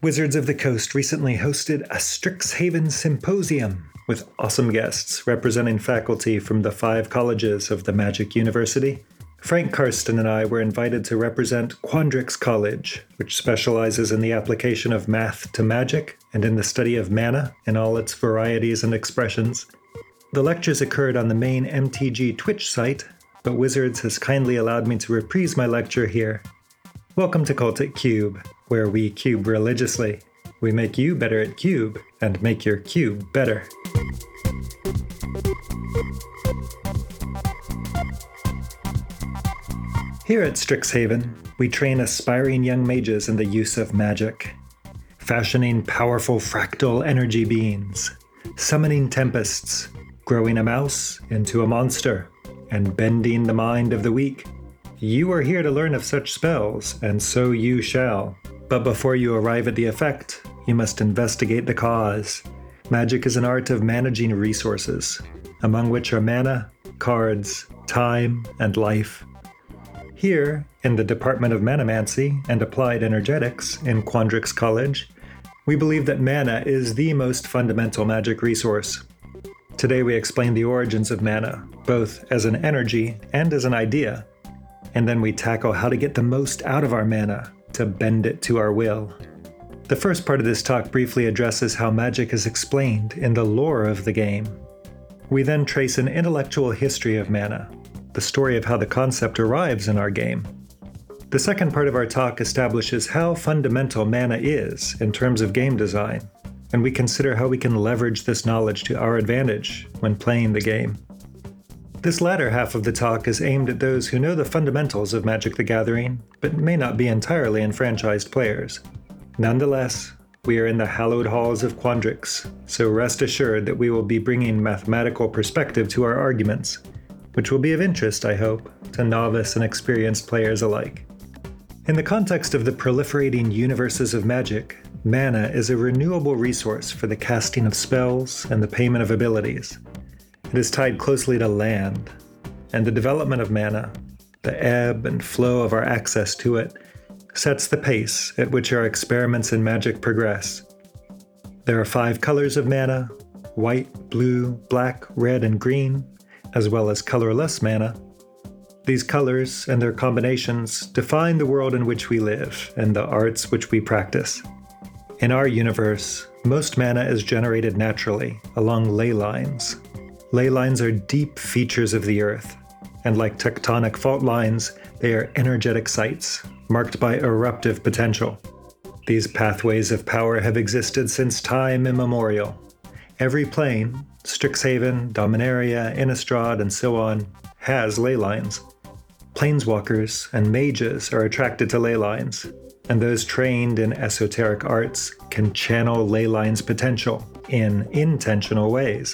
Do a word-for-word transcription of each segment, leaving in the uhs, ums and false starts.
Wizards of the Coast recently hosted a Strixhaven Symposium with awesome guests representing faculty from the five colleges of the Magic University. Frank Karsten and I were invited to represent Quandrix College, which specializes in the application of math to magic and in the study of mana in all its varieties and expressions. The lectures occurred on the main M T G Twitch site, but Wizards has kindly allowed me to reprise my lecture here. Welcome to Cultic Cube, where we cube religiously. We make you better at cube, and make your cube better. Here at Strixhaven, we train aspiring young mages in the use of magic, fashioning powerful fractal energy beings, summoning tempests, growing a mouse into a monster, and bending the mind of the weak. You are here to learn of such spells, and so you shall. But before you arrive at the effect, you must investigate the cause. Magic is an art of managing resources, among which are mana, cards, time, and life. Here, in the Department of Manamancy and Applied Energetics in Quandrix College, we believe that mana is the most fundamental magic resource. Today we explain the origins of mana, both as an energy and as an idea, and then we tackle how to get the most out of our mana, to bend it to our will. The first part of this talk briefly addresses how magic is explained in the lore of the game. We then trace an intellectual history of mana, the story of how the concept arrives in our game. The second part of our talk establishes how fundamental mana is in terms of game design, and we consider how we can leverage this knowledge to our advantage when playing the game. This latter half of the talk is aimed at those who know the fundamentals of Magic the Gathering, but may not be entirely enfranchised players. Nonetheless, we are in the hallowed halls of Quandrix, so rest assured that we will be bringing mathematical perspective to our arguments, which will be of interest, I hope, to novice and experienced players alike. In the context of the proliferating universes of Magic, mana is a renewable resource for the casting of spells and the payment of abilities. It is tied closely to land, and the development of mana, the ebb and flow of our access to it, sets the pace at which our experiments in Magic progress. There are five colors of mana: white, blue, black, red, and green, as well as colorless mana. These colors and their combinations define the world in which we live and the arts which we practice. In our universe, most mana is generated naturally along ley lines. Ley lines are deep features of the earth, and like tectonic fault lines, they are energetic sites, marked by eruptive potential. These pathways of power have existed since time immemorial. Every plane, Strixhaven, Dominaria, Innistrad, and so on, has ley lines. Planeswalkers and mages are attracted to ley lines, and those trained in esoteric arts can channel ley lines' potential in intentional ways.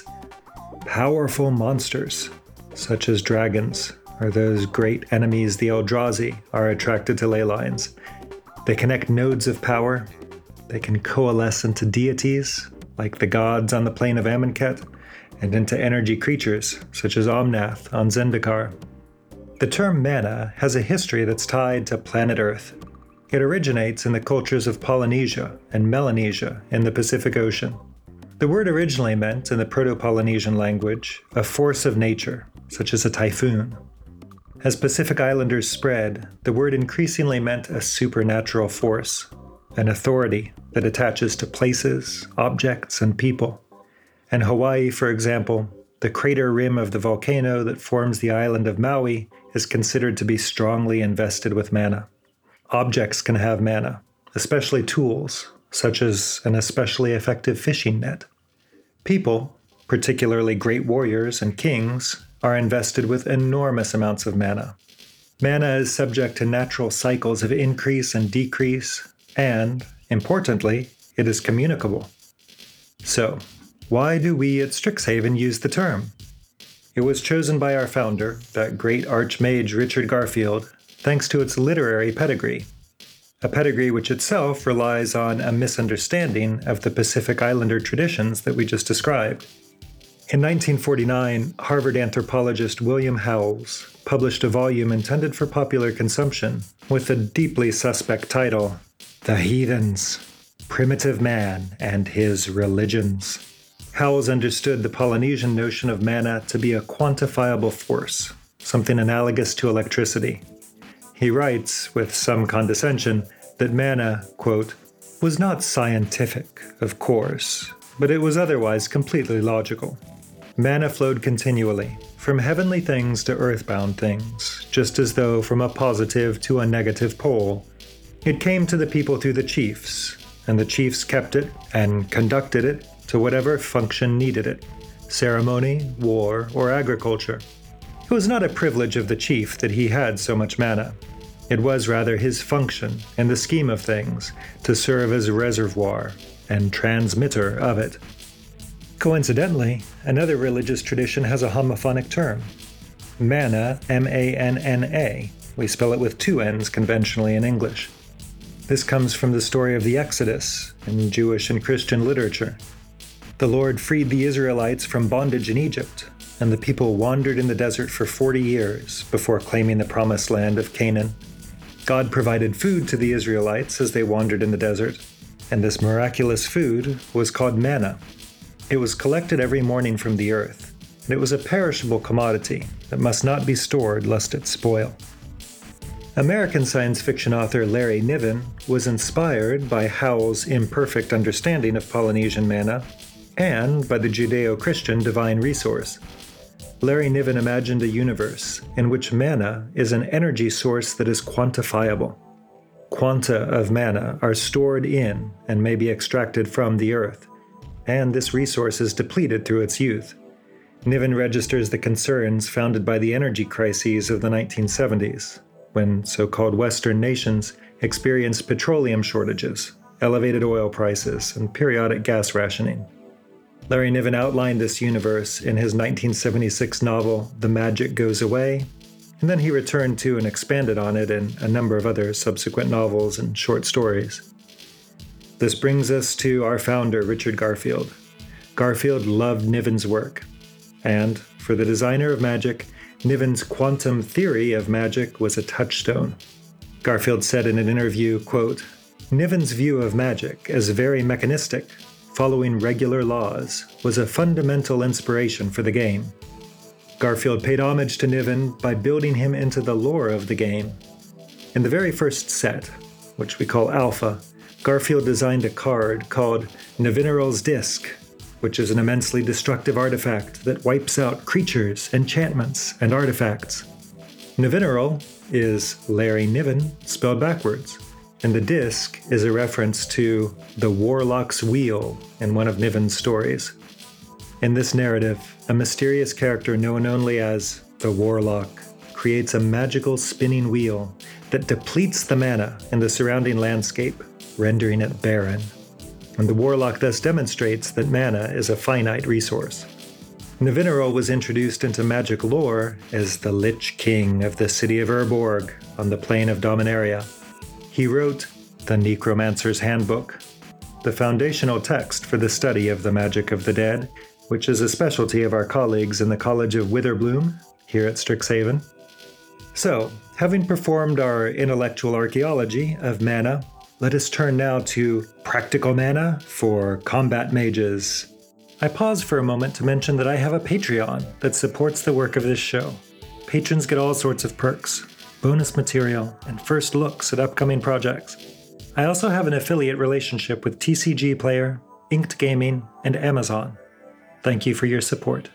Powerful monsters, such as dragons, or those great enemies the Eldrazi, are attracted to ley lines. They connect nodes of power. They can coalesce into deities, like the gods on the plane of Amonkhet, and into energy creatures, such as Omnath on Zendikar. The term mana has a history that's tied to planet Earth. It originates in the cultures of Polynesia and Melanesia in the Pacific Ocean. The word originally meant, in the Proto-Polynesian language, a force of nature, such as a typhoon. As Pacific Islanders spread, the word increasingly meant a supernatural force, an authority that attaches to places, objects, and people. In Hawaii, for example, the crater rim of the volcano that forms the island of Maui is considered to be strongly invested with mana. Objects can have mana, especially tools, such as an especially effective fishing net. People, particularly great warriors and kings, are invested with enormous amounts of mana. Mana is subject to natural cycles of increase and decrease, and, importantly, it is communicable. So, why do we at Strixhaven use the term? It was chosen by our founder, that great archmage Richard Garfield, thanks to its literary pedigree. A pedigree which itself relies on a misunderstanding of the Pacific Islander traditions that we just described. In nineteen forty-nine, Harvard anthropologist William Howells published a volume intended for popular consumption with the deeply suspect title, The Heathens. Primitive Man and His Religions. Howells understood the Polynesian notion of mana to be a quantifiable force, something analogous to electricity. He writes, with some condescension, that mana, quote, was not scientific, of course, but it was otherwise completely logical. Mana flowed continually, from heavenly things to earthbound things, just as though from a positive to a negative pole. It came to the people through the chiefs, and the chiefs kept it and conducted it to whatever function needed it, ceremony, war, or agriculture. It was not a privilege of the chief that he had so much mana. It was rather his function, in the scheme of things, to serve as reservoir and transmitter of it. Coincidentally, another religious tradition has a homophonic term. Manna, M A N N A. We spell it with two N's conventionally in English. This comes from the story of the Exodus in Jewish and Christian literature. The Lord freed the Israelites from bondage in Egypt, and the people wandered in the desert for forty years before claiming the promised land of Canaan. God provided food to the Israelites as they wandered in the desert, and this miraculous food was called manna. It was collected every morning from the earth, and it was a perishable commodity that must not be stored lest it spoil. American science fiction author Larry Niven was inspired by Howells' imperfect understanding of Polynesian mana and by the Judeo-Christian divine resource. Larry Niven imagined a universe in which mana is an energy source that is quantifiable. Quanta of mana are stored in and may be extracted from the earth, and this resource is depleted through its youth. Niven registers the concerns founded by the energy crises of the nineteen seventies, when so-called Western nations experienced petroleum shortages, elevated oil prices, and periodic gas rationing. Larry Niven outlined this universe in his nineteen seventy-six novel, The Magic Goes Away, and then he returned to and expanded on it in a number of other subsequent novels and short stories. This brings us to our founder, Richard Garfield. Garfield loved Niven's work, and for the designer of magic, Niven's quantum theory of magic was a touchstone. Garfield said in an interview, quote, "Niven's view of magic as very mechanistic, following regular laws, was a fundamental inspiration for the game." Garfield paid homage to Niven by building him into the lore of the game. In the very first set, which we call Alpha, Garfield designed a card called Niveneral's Disc, which is an immensely destructive artifact that wipes out creatures, enchantments, and artifacts. Niveneral is Larry Niven, spelled backwards, and the disc is a reference to the Warlock's Wheel in one of Niven's stories. In this narrative, a mysterious character known only as the Warlock creates a magical spinning wheel that depletes the mana in the surrounding landscape, rendering it barren. And the Warlock thus demonstrates that mana is a finite resource. Niveneral was introduced into magic lore as the Lich King of the city of Urborg on the plain of Dominaria. He wrote the Necromancer's Handbook, the foundational text for the study of the magic of the dead, which is a specialty of our colleagues in the College of Witherbloom here at Strixhaven. So, having performed our intellectual archaeology of mana, let us turn now to practical mana for combat mages. I pause for a moment to mention that I have a Patreon that supports the work of this show. Patrons get all sorts of perks, bonus material, and first looks at upcoming projects. I also have an affiliate relationship with T C G Player, Inked Gaming, and Amazon. Thank you for your support.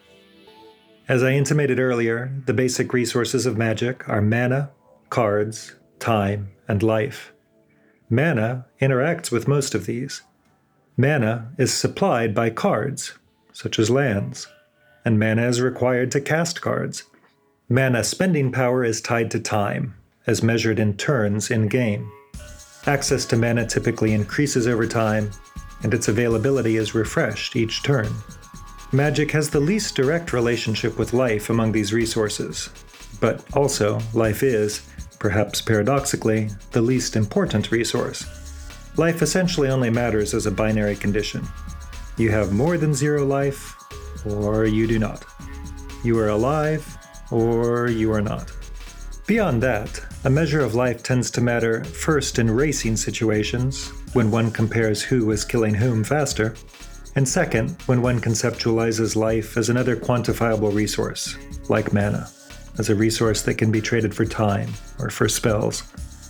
As I intimated earlier, the basic resources of magic are mana, cards, time, and life. Mana interacts with most of these. Mana is supplied by cards, such as lands, and mana is required to cast cards. Mana spending power is tied to time, as measured in turns in-game. Access to mana typically increases over time, and its availability is refreshed each turn. Magic has the least direct relationship with life among these resources, but also life is, perhaps paradoxically, the least important resource. Life essentially only matters as a binary condition. You have more than zero life, or you do not. You are alive, or you are not. Beyond that, a measure of life tends to matter first in racing situations, when one compares who is killing whom faster, and second, when one conceptualizes life as another quantifiable resource, like mana, as a resource that can be traded for time or for spells.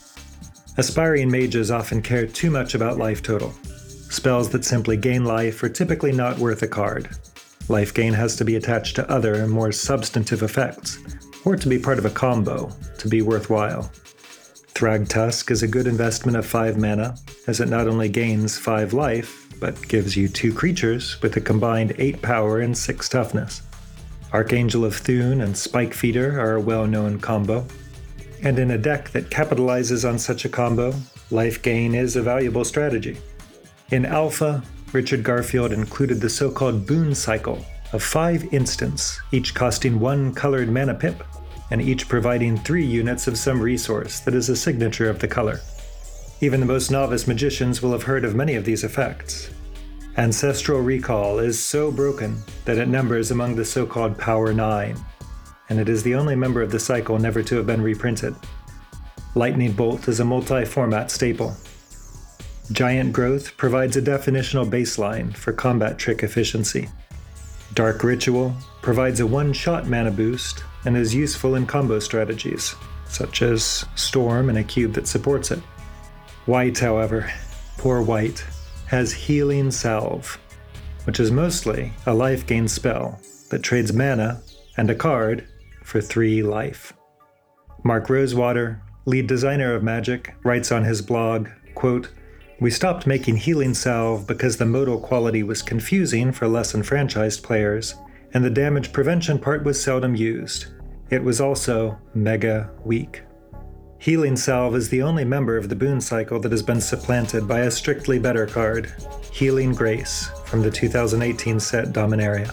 Aspiring mages often care too much about life total. Spells that simply gain life are typically not worth a card. Life gain has to be attached to other, more substantive effects, or to be part of a combo to be worthwhile. Thragtusk is a good investment of five mana, as it not only gains five life, but gives you two creatures with a combined eight power and six toughness. Archangel of Thune and Spike Feeder are a well-known combo, and in a deck that capitalizes on such a combo, life gain is a valuable strategy. In Alpha, Richard Garfield included the so-called Boon Cycle of five instants, each costing one colored mana pip, and each providing three units of some resource that is a signature of the color. Even the most novice magicians will have heard of many of these effects. Ancestral Recall is so broken that it numbers among the so-called Power Nine, and it is the only member of the cycle never to have been reprinted. Lightning Bolt is a multi-format staple. Giant Growth provides a definitional baseline for combat trick efficiency. Dark Ritual provides a one-shot mana boost and is useful in combo strategies, such as Storm and a cube that supports it. White, however, poor White, has Healing Salve, which is mostly a life gain spell that trades mana and a card for three life. Mark Rosewater, lead designer of Magic, writes on his blog, quote, "We stopped making Healing Salve because the modal quality was confusing for less enfranchised players, and the damage prevention part was seldom used. It was also mega weak." Healing Salve is the only member of the Boon Cycle that has been supplanted by a strictly better card, Healing Grace, from the two thousand eighteen set Dominaria.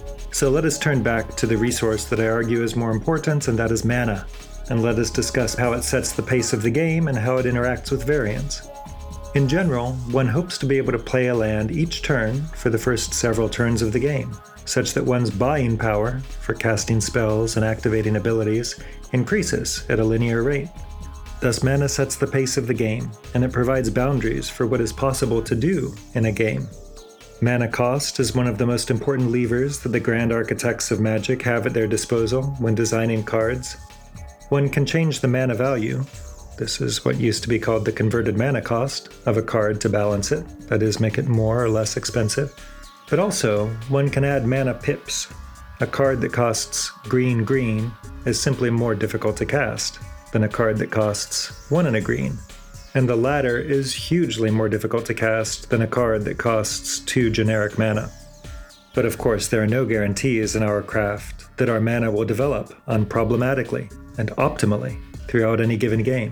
So let us turn back to the resource that I argue is more important, and that is mana, and let us discuss how it sets the pace of the game and how it interacts with variants. In general, one hopes to be able to play a land each turn for the first several turns of the game, such that one's buying power for casting spells and activating abilities increases at a linear rate. Thus, mana sets the pace of the game, and it provides boundaries for what is possible to do in a game. Mana cost is one of the most important levers that the Grand Architects of Magic have at their disposal when designing cards. One can change the mana value, this is what used to be called the converted mana cost, of a card to balance it, that is, make it more or less expensive. But also, one can add mana pips. A card that costs green green is simply more difficult to cast than a card that costs one and a green, and the latter is hugely more difficult to cast than a card that costs two generic mana. But of course, there are no guarantees in our craft that our mana will develop unproblematically and optimally throughout any given game.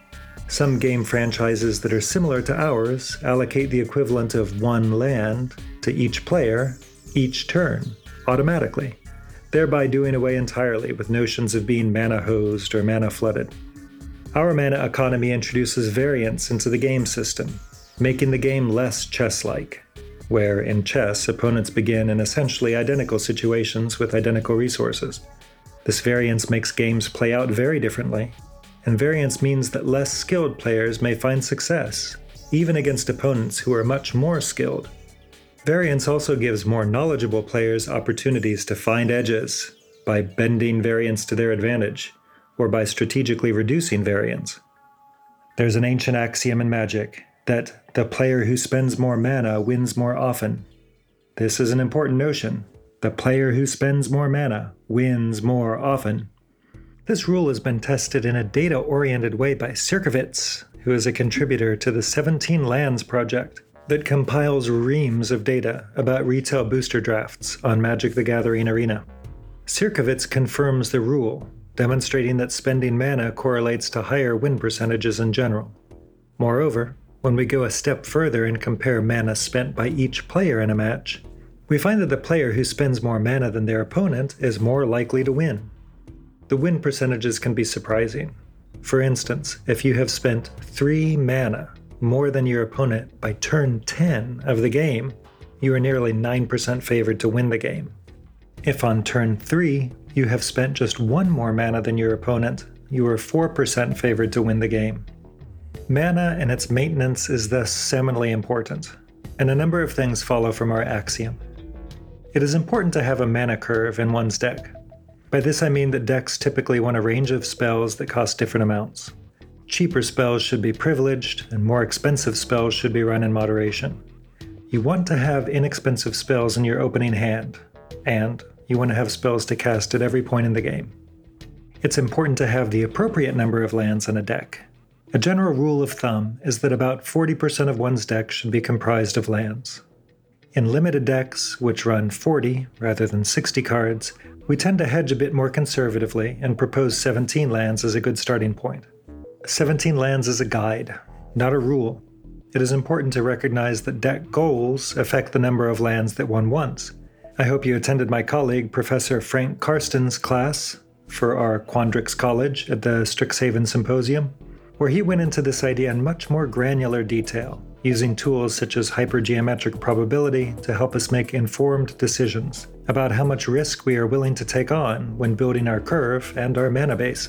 Some game franchises that are similar to ours allocate the equivalent of one land to each player each turn, automatically, thereby doing away entirely with notions of being mana hosed or mana flooded. Our mana economy introduces variance into the game system, making the game less chess-like, where in chess opponents begin in essentially identical situations with identical resources. This variance makes games play out very differently, and variance means that less skilled players may find success, even against opponents who are much more skilled. Variance also gives more knowledgeable players opportunities to find edges by bending variance to their advantage, or by strategically reducing variance. There's an ancient axiom in Magic that the player who spends more mana wins more often. This is an important notion. The player who spends more mana wins more often. This rule has been tested in a data-oriented way by Sirkovitz, who is a contributor to the seventeen Lands project that compiles reams of data about retail booster drafts on Magic the Gathering Arena. Sirkovitz confirms the rule, demonstrating that spending mana correlates to higher win percentages in general. Moreover, when we go a step further and compare mana spent by each player in a match, we find that the player who spends more mana than their opponent is more likely to win. The win percentages can be surprising. For instance, if you have spent three mana more than your opponent by turn ten of the game, you are nearly nine percent favored to win the game. If on turn three you have spent just one more mana than your opponent, you are four percent favored to win the game. Mana and its maintenance is thus seminally important, and a number of things follow from our axiom. It is important to have a mana curve in one's deck. By this I mean that decks typically want a range of spells that cost different amounts. Cheaper spells should be privileged, and more expensive spells should be run in moderation. You want to have inexpensive spells in your opening hand, and you want to have spells to cast at every point in the game. It's important to have the appropriate number of lands in a deck. A general rule of thumb is that about forty percent of one's deck should be comprised of lands. In limited decks, which run forty rather than sixty cards, we tend to hedge a bit more conservatively and propose seventeen lands as a good starting point. seventeen lands is a guide, not a rule. It is important to recognize that deck goals affect the number of lands that one wants. I hope you attended my colleague, Professor Frank Karsten's class for our Quandrix College at the Strixhaven Symposium, where he went into this idea in much more granular detail, using tools such as hypergeometric probability to help us make informed decisions about how much risk we are willing to take on when building our curve and our mana base.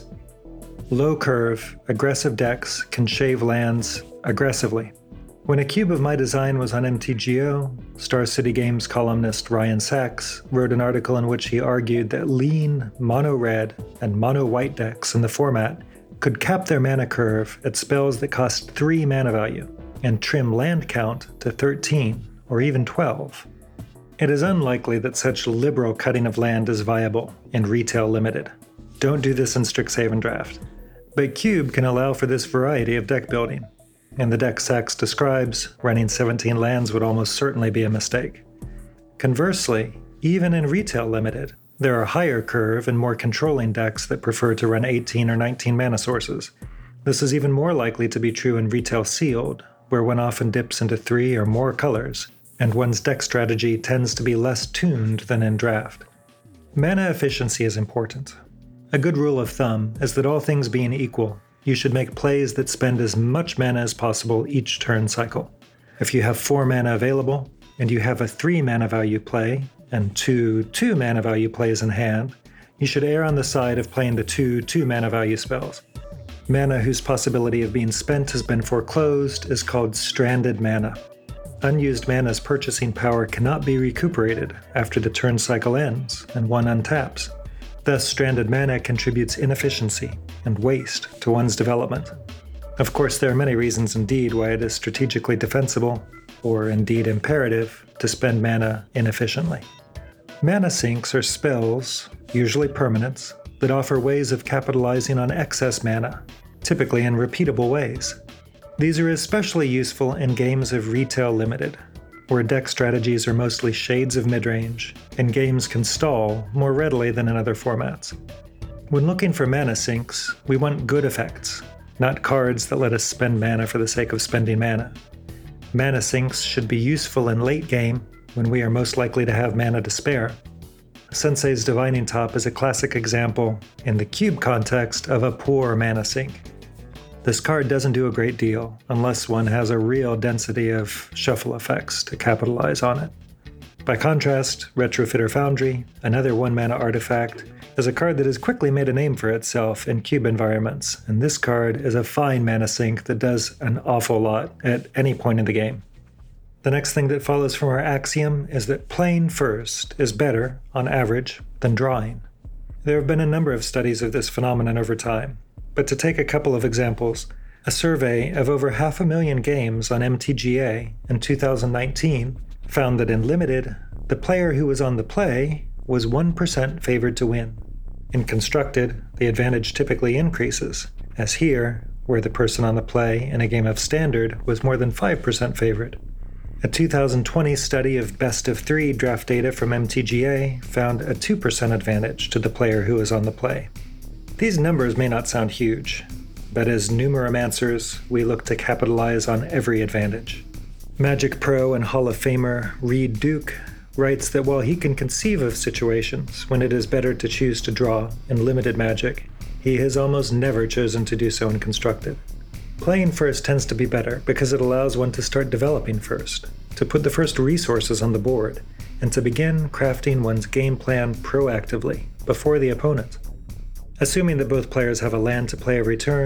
Low curve, aggressive decks can shave lands aggressively. When a cube of my design was on M T G O, Star City Games columnist Ryan Sachs wrote an article in which he argued that lean, mono-red, and mono-white decks in the format could cap their mana curve at spells that cost three mana value, and trim land count to thirteen or even twelve. It is unlikely that such liberal cutting of land is viable in retail limited. Don't do this in Strixhaven Draft. But Cube can allow for this variety of deck building. In the deck Sachs describes, running seventeen lands would almost certainly be a mistake. Conversely, even in retail limited, there are higher curve and more controlling decks that prefer to run eighteen or nineteen mana sources. This is even more likely to be true in retail sealed, where one often dips into three or more colors, and one's deck strategy tends to be less tuned than in draft. Mana efficiency is important. A good rule of thumb is that all things being equal, you should make plays that spend as much mana as possible each turn cycle. If you have four mana available, and you have a three mana value play, and two two mana value plays in hand, you should err on the side of playing the two two mana value spells. Mana whose possibility of being spent has been foreclosed is called stranded mana. Unused mana's purchasing power cannot be recuperated after the turn cycle ends and one untaps. Thus, stranded mana contributes inefficiency and waste to one's development. Of course, there are many reasons indeed why it is strategically defensible, or indeed imperative, to spend mana inefficiently. Mana sinks are spells, usually permanents, that offer ways of capitalizing on excess mana, typically in repeatable ways. These are especially useful in games of retail limited, where deck strategies are mostly shades of midrange, and games can stall more readily than in other formats. When looking for mana sinks, we want good effects, not cards that let us spend mana for the sake of spending mana. Mana sinks should be useful in late game, when we are most likely to have mana to spare. Sensei's Divining Top is a classic example, in the cube context, of a poor mana sink. This card doesn't do a great deal, unless one has a real density of shuffle effects to capitalize on it. By contrast, Retrofitter Foundry, another one-mana artifact, is a card that has quickly made a name for itself in cube environments, and this card is a fine mana sink that does an awful lot at any point in the game. The next thing that follows from our axiom is that playing first is better, on average, than drawing. There have been a number of studies of this phenomenon over time, but to take a couple of examples, a survey of over half a million games on M T G A in two thousand nineteen found that in Limited, the player who was on the play was one percent favored to win. In Constructed, the advantage typically increases, as here, where the person on the play in a game of Standard was more than five percent favored. A two thousand twenty study of best of three draft data from M T G A found a two percent advantage to the player who was on the play. These numbers may not sound huge, but as numeromancers, we look to capitalize on every advantage. Magic Pro and Hall of Famer Reed Duke writes that while he can conceive of situations when it is better to choose to draw in limited Magic, he has almost never chosen to do so in Constructed. Playing first tends to be better because it allows one to start developing first, to put the first resources on the board, and to begin crafting one's game plan proactively, before the opponent. Assuming that both players have a land to play every turn,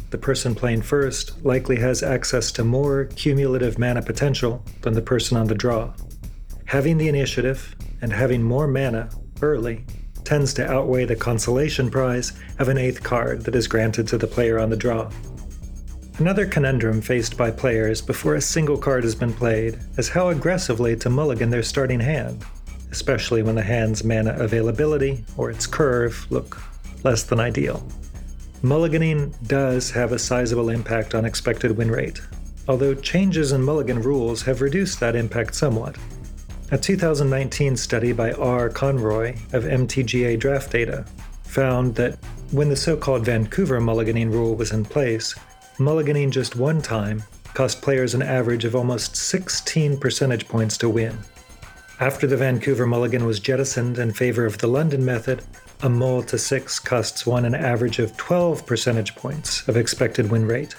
the person playing first likely has access to more cumulative mana potential than the person on the draw. Having the initiative and having more mana early tends to outweigh the consolation prize of an eighth card that is granted to the player on the draw. Another conundrum faced by players before a single card has been played is how aggressively to mulligan their starting hand, especially when the hand's mana availability or its curve look less than ideal. Mulliganing does have a sizable impact on expected win rate, although changes in mulligan rules have reduced that impact somewhat. A two thousand nineteen study by R. Conroy of M T G A Draft Data found that when the so-called Vancouver mulliganing rule was in place, mulliganing just one time cost players an average of almost sixteen percentage points to win. After the Vancouver mulligan was jettisoned in favor of the London method, a mull to six costs one an average of twelve percentage points of expected win rate.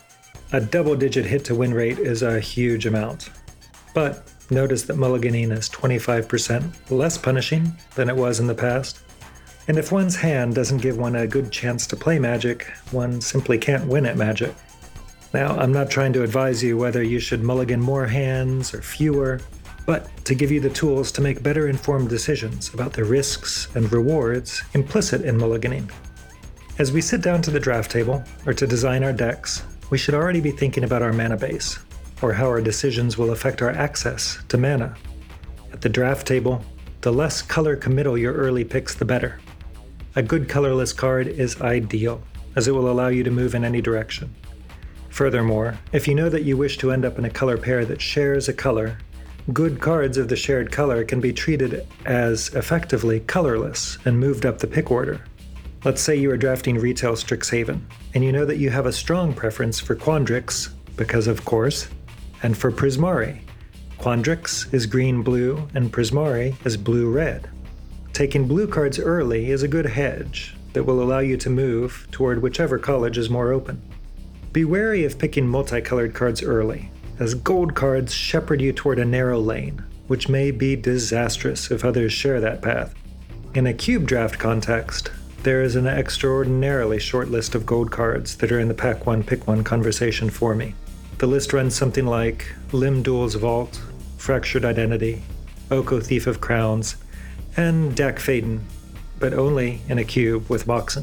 A double-digit hit to win rate is a huge amount. But notice that mulliganing is twenty-five percent less punishing than it was in the past. And if one's hand doesn't give one a good chance to play Magic, one simply can't win at Magic. Now, I'm not trying to advise you whether you should mulligan more hands or fewer, but to give you the tools to make better informed decisions about the risks and rewards implicit in mulliganing. As we sit down to the draft table, or to design our decks, we should already be thinking about our mana base, or how our decisions will affect our access to mana. At the draft table, the less color committal your early picks, the better. A good colorless card is ideal, as it will allow you to move in any direction. Furthermore, if you know that you wish to end up in a color pair that shares a color, good cards of the shared color can be treated as effectively colorless and moved up the pick order. Let's say you are drafting retail Strixhaven, and you know that you have a strong preference for Quandrix, because of course, and for Prismari. Quandrix is green-blue, and Prismari is blue-red. Taking blue cards early is a good hedge that will allow you to move toward whichever college is more open. Be wary of picking multicolored cards early, as gold cards shepherd you toward a narrow lane, which may be disastrous if others share that path. In a cube draft context, there is an extraordinarily short list of gold cards that are in the pack one pick one conversation for me. The list runs something like Lim-Dûl's Vault, Fractured Identity, Oko Thief of Crowns, and Dak Faden, but only in a cube with Moxen.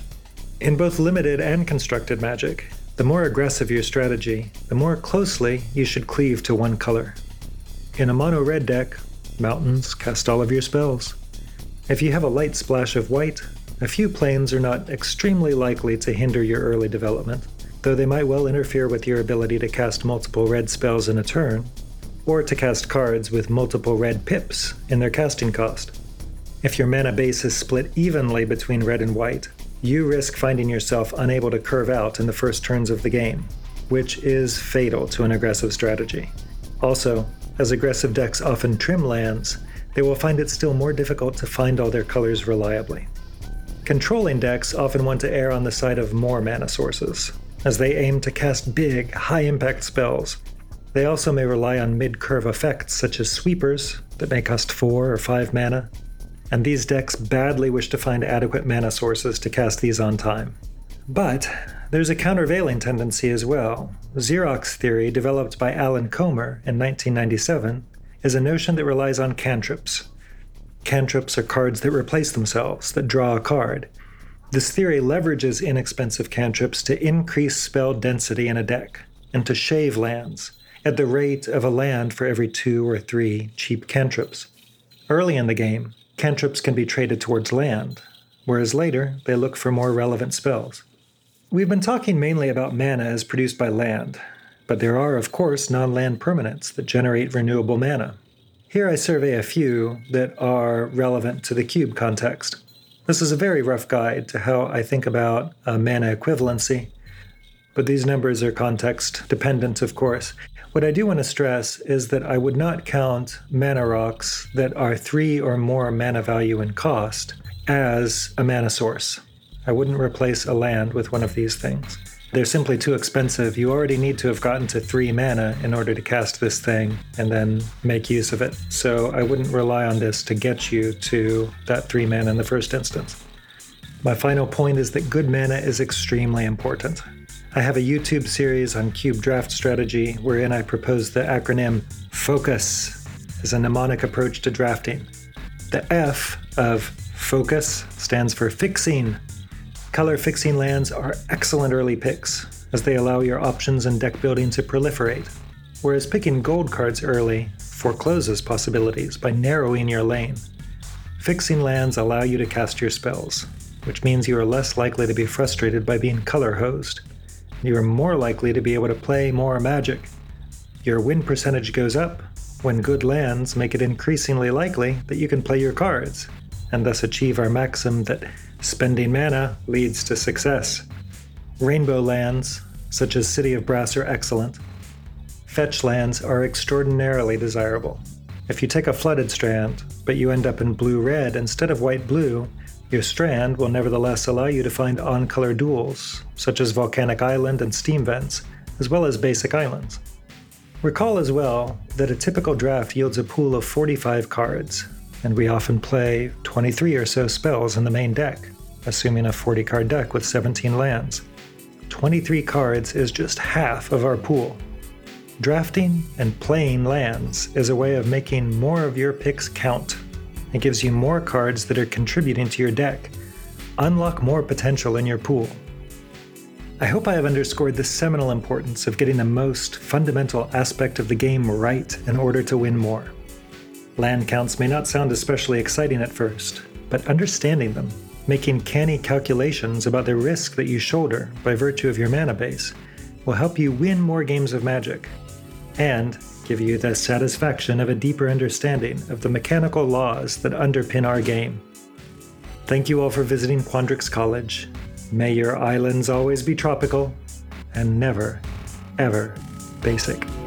In both limited and constructed Magic, the more aggressive your strategy, the more closely you should cleave to one color. In a mono-red deck, mountains cast all of your spells. If you have a light splash of white, a few planes are not extremely likely to hinder your early development, though they might well interfere with your ability to cast multiple red spells in a turn, or to cast cards with multiple red pips in their casting cost. If your mana base is split evenly between red and white, you risk finding yourself unable to curve out in the first turns of the game, which is fatal to an aggressive strategy. Also, as aggressive decks often trim lands, they will find it still more difficult to find all their colors reliably. Controlling decks often want to err on the side of more mana sources, as they aim to cast big, high-impact spells. They also may rely on mid-curve effects such as sweepers that may cost four or five mana, and these decks badly wish to find adequate mana sources to cast these on time. But there's a countervailing tendency as well. Xerox theory, developed by Alan Comer in nineteen ninety-seven, is a notion that relies on cantrips. Cantrips are cards that replace themselves, that draw a card. This theory leverages inexpensive cantrips to increase spell density in a deck, and to shave lands, at the rate of a land for every two or three cheap cantrips. Early in the game, cantrips can be traded towards land, whereas later they look for more relevant spells. We've been talking mainly about mana as produced by land, but there are, of course, non-land permanents that generate renewable mana. Here I survey a few that are relevant to the cube context. This is a very rough guide to how I think about uh, mana equivalency, but these numbers are context dependent, of course. What I do want to stress is that I would not count mana rocks that are three or more mana value in cost as a mana source. I wouldn't replace a land with one of these things. They're simply too expensive. You already need to have gotten to three mana in order to cast this thing and then make use of it. So I wouldn't rely on this to get you to that three mana in the first instance. My final point is that good mana is extremely important. I have a YouTube series on cube draft strategy wherein I propose the acronym FOCUS as a mnemonic approach to drafting. The F of FOCUS stands for fixing. Color fixing lands are excellent early picks, as they allow your options and deck building to proliferate, whereas picking gold cards early forecloses possibilities by narrowing your lane. Fixing lands allow you to cast your spells, which means you are less likely to be frustrated by being color hosed. You are more likely to be able to play more Magic. Your win percentage goes up when good lands make it increasingly likely that you can play your cards, and thus achieve our maxim that spending mana leads to success. Rainbow lands, such as City of Brass, are excellent. Fetch lands are extraordinarily desirable. If you take a flooded strand, but you end up in blue-red instead of white-blue, your strand will nevertheless allow you to find on-color duals, such as Volcanic Island and Steam Vents, as well as basic islands. Recall as well that a typical draft yields a pool of forty-five cards, and we often play twenty-three or so spells in the main deck, assuming a forty-card deck with seventeen lands. twenty-three cards is just half of our pool. Drafting and playing lands is a way of making more of your picks count. It gives you more cards that are contributing to your deck. Unlock more potential in your pool. I hope I have underscored the seminal importance of getting the most fundamental aspect of the game right in order to win more. Land counts may not sound especially exciting at first, but understanding them, making canny calculations about the risk that you shoulder by virtue of your mana base, will help you win more games of Magic, and give you the satisfaction of a deeper understanding of the mechanical laws that underpin our game. Thank you all for visiting Quandrix College. May your islands always be tropical, and never, ever basic.